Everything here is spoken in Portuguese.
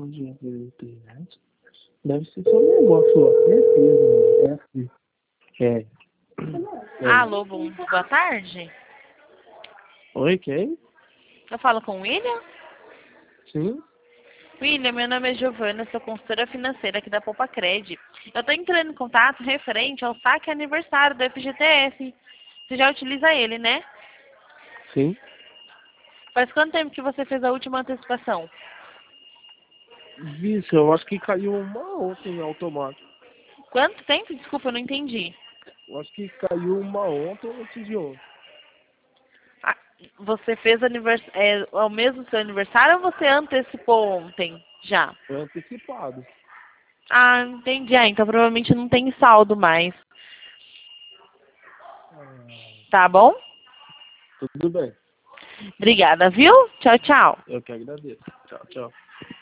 de internet. Deve ser seu negócio, ó. Certeza. É. Alô, boa tarde. Oi, quem? Eu falo com o William? Sim? William, meu nome é Giovana, sou consultora financeira aqui da Poupa Cred. Eu estou entrando em contato referente ao saque aniversário do FGTS. Você já utiliza ele, né? Sim. Faz quanto tempo que você fez a última antecipação? Vixe, eu acho que caiu uma ontem automático. Quanto tempo? Desculpa, eu não entendi. Eu acho que caiu uma ontem ou antes de ontem. Ah, você fez o mesmo seu aniversário ou você antecipou ontem já? Foi antecipado. Ah, entendi. Ah, então provavelmente não tem saldo mais. Tá bom? Tudo bem. Obrigada, viu? Tchau, tchau. Eu que agradeço. Tchau, tchau.